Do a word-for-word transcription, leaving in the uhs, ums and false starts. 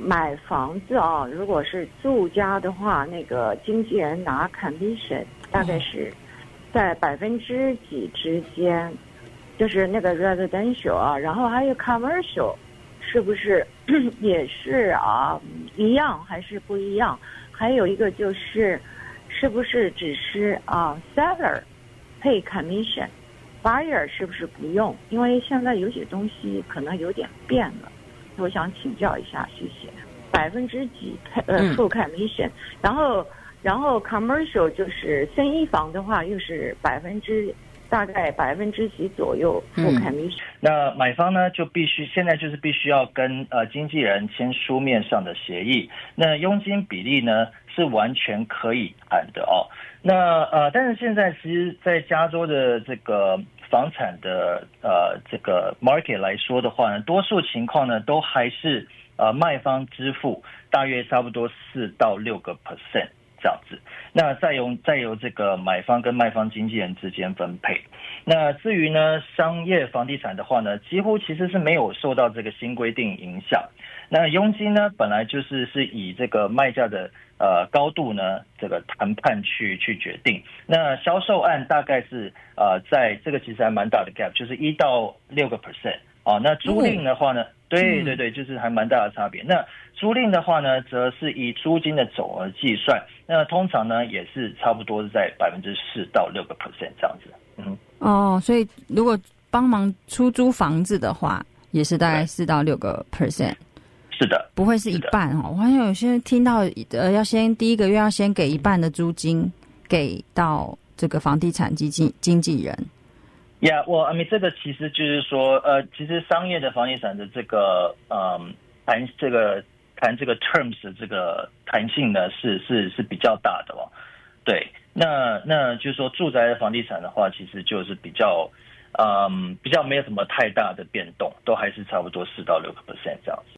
买房子啊，如果是住家的话，那个经纪人拿 commission 大概是在百分之几之间，就是那个 residential 啊，然后还有 commercial， 是不是也是啊一样还是不一样？还有一个就是，是不是只是啊 seller pay commission，buyer 是不是不用？因为现在有些东西可能有点变了。我想请教一下，谢谢。百分之几呃付 commission，、嗯、然后然后 commercial 就是生意房的话，又是百分之大概百分之几左右付 commission、嗯。 那买方呢就必须现在就是必须要跟呃经纪人签书面上的协议。那佣金比例呢是完全可以谈的哦。那呃，但是现在其实，在加州的这个房产的呃这个 market 来说的话呢，多数情况呢都还是呃卖方支付大约差不多四到六个 percent 这样子，那再由再由这个买方跟卖方经纪人之间分配。那至于呢商业房地产的话呢，几乎其实是没有受到这个新规定影响。那佣金呢本来就是是以这个卖价的呃高度呢这个谈判去去决定。那销售案大概是呃在这个其实还蛮大的 gap， 就是一到六个 percent 啊。那租赁的话呢，嗯、对对对，就是还蛮大的差别。那租赁的话呢，则是以租金的总额计算，那通常呢也是差不多是在百分之四到六个 percent 这样子。嗯， 哦，所以如果帮忙出租房子的话，也是大概四到六个 percent。 是的， 不会是一半哦。我好像有些人听到，呃，要先第一个月要先给一半的租金给到这个房地产经纪经纪人。 呀，我 I mean 这个其实就是说，呃，其实商业的房地产的这个，嗯，谈这个谈这个 terms 的这个弹性呢，是是是比较大的哦。对，那那就是说住宅的房地产的话，其实就是比较，嗯，比较没有什么太大的变动，都还是差不多四到六个 percent 这样子。